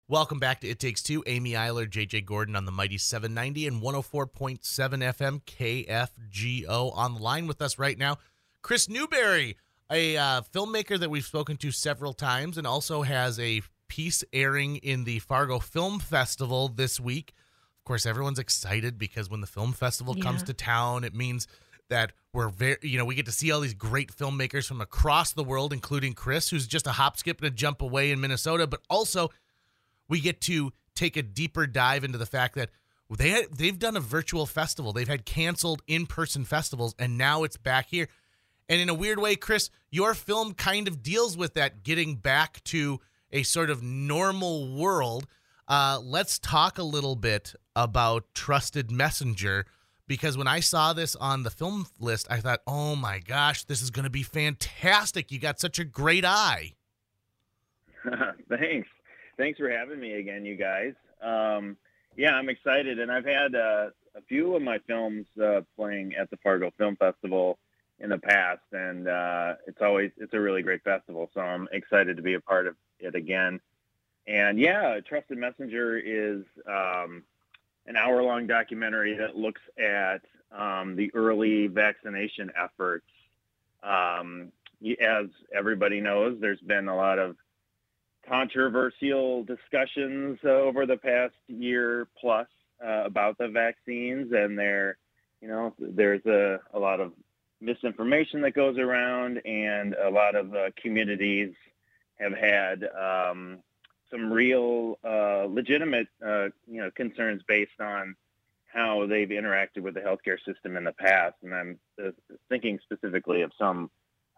Welcome back to It Takes Two. Amy Eiler, JJ Gordon on the Mighty 790 and 104.7 FM KFGO. On the line with us right now, Chris Newberry, a filmmaker that we've spoken to several times and also has a piece airing in the Fargo Film Festival this week. Of course, everyone's excited because when the film festival comes to town, it means that we get to see all these great filmmakers from across the world, including Chris, who's just a hop, skip, and a jump away in Minnesota, but also we get to take a deeper dive into the fact that they've done a virtual festival. They've had canceled in-person festivals, and now it's back here. And in a weird way, Chris, your film kind of deals with that, getting back to a sort of normal world. Let's talk a little bit about Trusted Messenger, because when I saw this on the film list, I thought, oh my gosh, this is going to be fantastic. You got such a great eye. Thanks for having me again, you guys. Yeah, I'm excited, and I've had a few of my films playing at the Fargo Film Festival in the past, and it's a really great festival, so I'm excited to be a part of it again. And yeah, Trusted Messenger is an hour-long documentary that looks at the early vaccination efforts. As everybody knows, there's been a lot of controversial discussions over the past year plus about the vaccines, and there's a lot of misinformation that goes around, and a lot of communities have had some real legitimate concerns based on how they've interacted with the healthcare system in the past. And I'm thinking specifically of some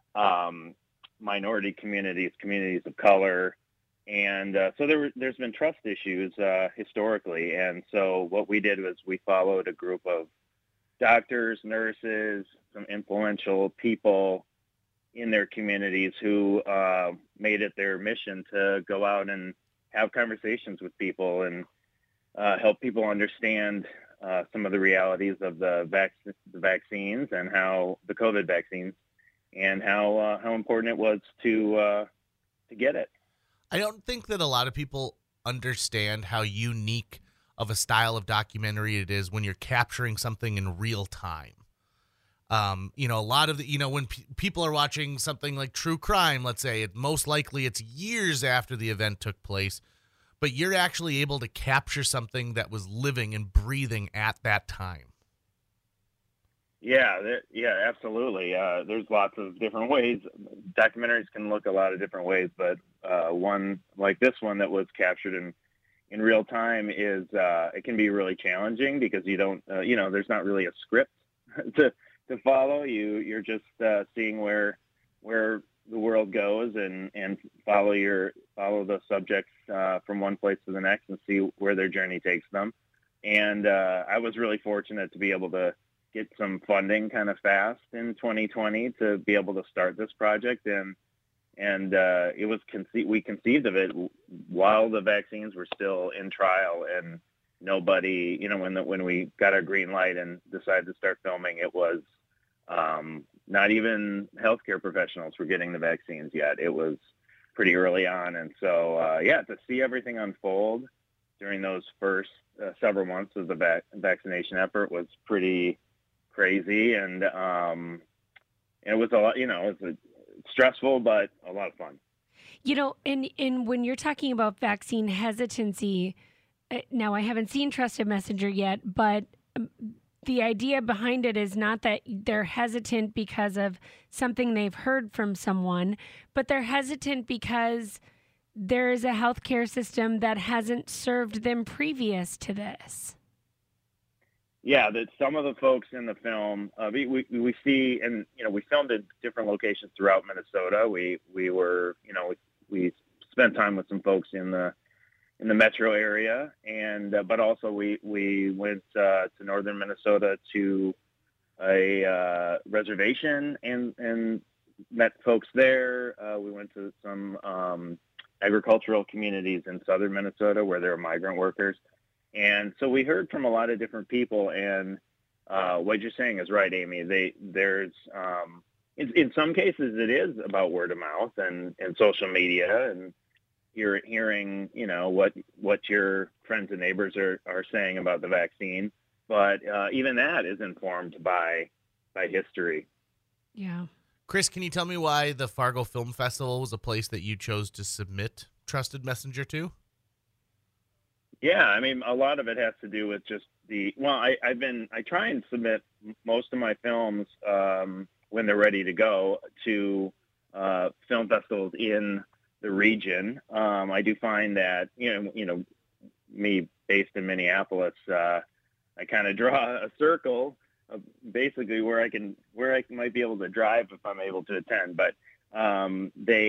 minority communities of color. And so there's been trust issues historically. And so what we did was we followed a group of doctors, nurses, some influential people in their communities who made it their mission to go out and have conversations with people and help people understand some of the realities of the vaccines and how the COVID vaccines and how important it was to get it. I don't think that a lot of people understand how unique of a style of documentary it is when you're capturing something in real time. A lot of when people are watching something like true crime, let's say, most likely it's years after the event took place, but you're actually able to capture something that was living and breathing at that time. Yeah, absolutely. There's lots of different ways. Documentaries can look a lot of different ways, but one like this one that was captured in real time is it can be really challenging because you don't, there's not really a script to follow. You're just seeing where the world goes and follow the subjects from one place to the next and see where their journey takes them. And I was really fortunate to be able to get some funding kind of fast in 2020 to be able to start this project. And it was we conceived of it while the vaccines were still in trial, and nobody, when we got our green light and decided to start filming, it was not even healthcare professionals were getting the vaccines yet. It was pretty early on. And so, to see everything unfold during those first several months of the vaccination effort was pretty crazy. And it was a lot, it was stressful, but a lot of fun. And when you're talking about vaccine hesitancy, now I haven't seen Trusted Messenger yet, but the idea behind it is not that they're hesitant because of something they've heard from someone, but they're hesitant because there is a healthcare system that hasn't served them previous to this. Yeah, that some of the folks in the film, we see, and we filmed at different locations throughout Minnesota. We spent time with some folks in the metro area, and but also we went to northern Minnesota to a reservation and met folks there. We went to some agricultural communities in southern Minnesota where there are migrant workers. And so we heard from a lot of different people, and what you're saying is right, Amy. There's in some cases it is about word of mouth and social media, and you're hearing, what your friends and neighbors are saying about the vaccine. But even that is informed by history. Yeah. Chris, can you tell me why the Fargo Film Festival was a place that you chose to submit Trusted Messenger to? Yeah, I mean, a lot of it has to do with just I try and submit most of my films when they're ready to go to film festivals in the region. I do find that, me based in Minneapolis, I kind of draw a circle of basically where I might be able to drive if I'm able to attend. But I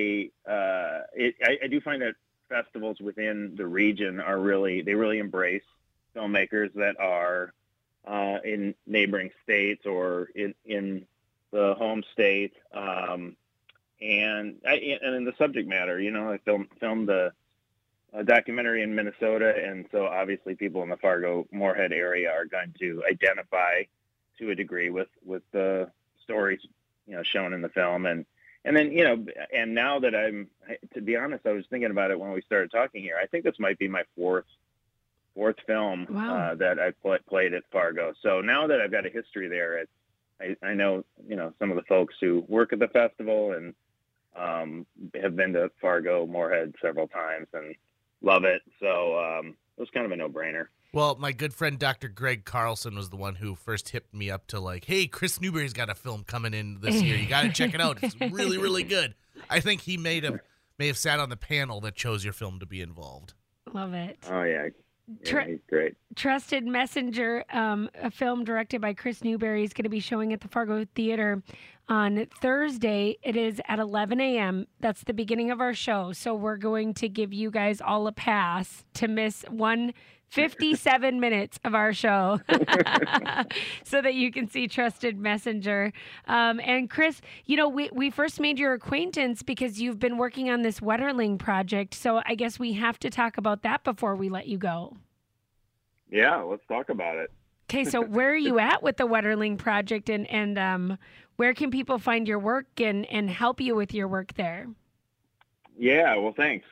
do find that festivals within the region they really embrace filmmakers that are in neighboring states or in the home state, and in the subject matter. I filmed a documentary in Minnesota, and so obviously people in the Fargo-Moorhead area are going to identify to a degree with the stories shown in the film. And then, and now that to be honest, I was thinking about it when we started talking here. I think this might be my fourth film. Wow. That I played at Fargo. So now that I've got a history there, I know, some of the folks who work at the festival and have been to Fargo-Moorhead several times and love it. So it was kind of a no-brainer. Well, my good friend Dr. Greg Carlson was the one who first hipped me up to like, hey, Chris Newberry's got a film coming in this year. You got to check it out. It's really, really good. I think he may have sat on the panel that chose your film to be involved. Love it. Oh, yeah. He's great. Trusted Messenger, a film directed by Chris Newberry, is going to be showing at the Fargo Theater on Thursday. It is at 11 a.m. That's the beginning of our show. So we're going to give you guys all a pass to miss 57 minutes of our show so that you can see Trusted Messenger. And Chris, we first made your acquaintance because you've been working on this Wetterling project. So I guess we have to talk about that before we let you go. Yeah, let's talk about it. Okay, so where are you at with the Wetterling project, and where can people find your work and help you with your work there? Yeah, well, thanks.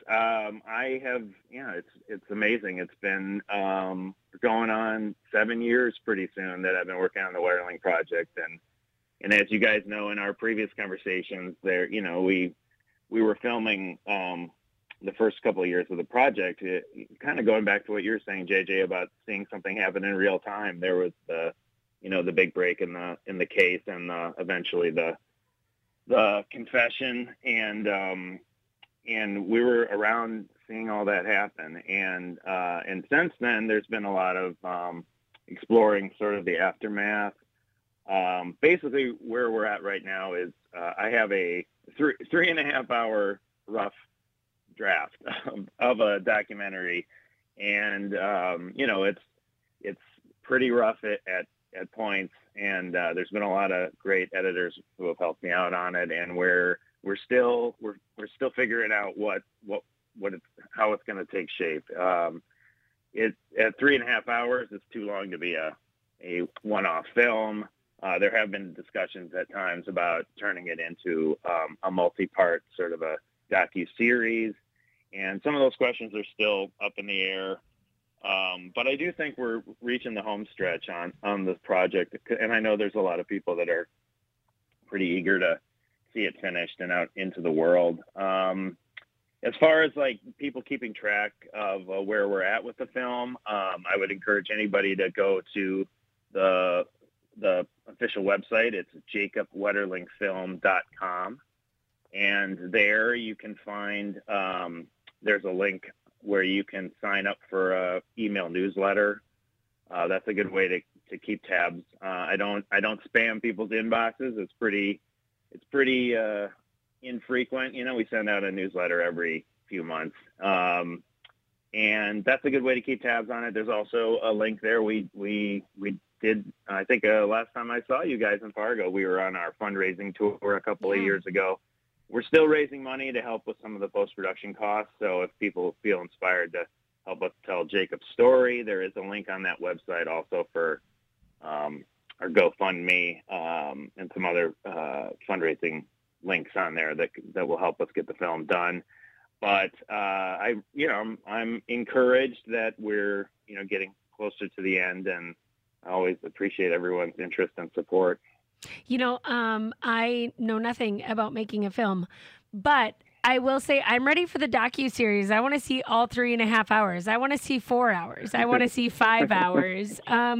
It's amazing. It's been going on 7 years pretty soon that I've been working on the Wetterling project. And as you guys know, in our previous conversations there, we were filming the first couple of years of the project, kind of going back to what you were saying, JJ, about seeing something happen in real time. There was the big break in the case, and eventually the confession, and we were around seeing all that happen. And since then, there's been a lot of exploring sort of the aftermath. Basically, where we're at right now is I have a 3.5 hour rough draft of a documentary, and it's pretty rough at points. And there's been a lot of great editors who have helped me out on it, and we're still figuring out how it's going to take shape. It's at 3.5 hours. It's too long to be a one-off film. There have been discussions at times about turning it into a multi-part sort of a docu-series, and some of those questions are still up in the air. But I do think we're reaching the home stretch on this project, and I know there's a lot of people that are pretty eager to see it finished and out into the world. As far as like people keeping track of where we're at with the film, I would encourage anybody to go to the official website. It's jacobwetterlingfilm.com, and there you can find there's a link where you can sign up for a email newsletter. That's a good way to keep tabs. I don't spam people's inboxes. It's pretty infrequent. We send out a newsletter every few months. And that's a good way to keep tabs on it. There's also a link there. We did, I think last time I saw you guys in Fargo, we were on our fundraising tour a couple of years ago. We're still raising money to help with some of the post-production costs. So if people feel inspired to help us tell Jacob's story, there is a link on that website also for our GoFundMe and some other fundraising links on there that will help us get the film done. But I'm encouraged that we're getting closer to the end, and I always appreciate everyone's interest and support. I know nothing about making a film, but I will say I'm ready for the docu-series. I want to see all 3.5 hours. I want to see 4 hours. I want to see 5 hours.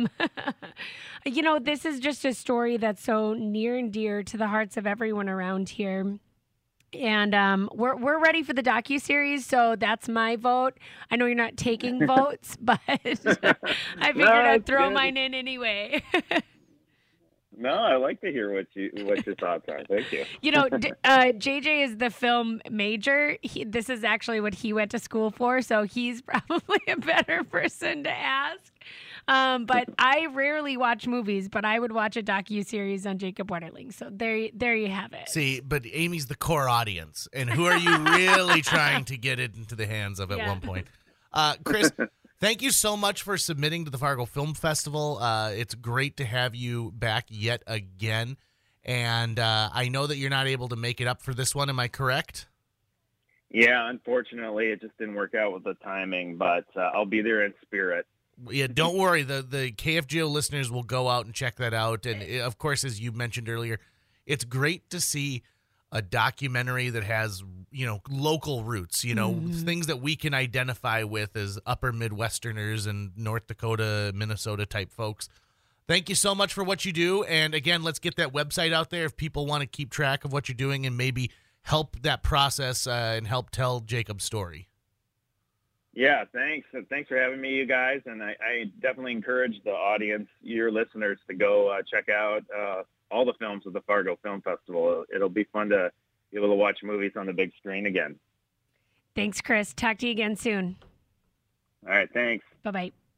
This is just a story that's so near and dear to the hearts of everyone around here. And we're ready for the docu-series, so that's my vote. I know you're not taking votes, but I figured I'd throw mine in anyway. No, I like to hear what your thoughts are. Thank you. JJ is the film major. This is actually what he went to school for, so he's probably a better person to ask. But I rarely watch movies, but I would watch a docu-series on Jacob Wetterling. So there you have it. See, but Amy's the core audience, and who are you really trying to get it into the hands of at one point? Chris, thank you so much for submitting to the Fargo Film Festival. It's great to have you back yet again. And I know that you're not able to make it up for this one. Am I correct? Yeah, unfortunately, it just didn't work out with the timing, but I'll be there in spirit. Yeah, don't worry. The KFGO listeners will go out and check that out. And, of course, as you mentioned earlier, it's great to see a documentary that has, local roots, things that we can identify with as upper Midwesterners and North Dakota, Minnesota type folks. Thank you so much for what you do. And, again, let's get that website out there if people want to keep track of what you're doing and maybe help that process and help tell Jacob's story. Yeah, thanks. Thanks for having me, you guys. And I definitely encourage the audience, your listeners, to go check out all the films of the Fargo Film Festival. It'll be fun to be able to watch movies on the big screen again. Thanks, Chris. Talk to you again soon. All right, thanks. Bye-bye.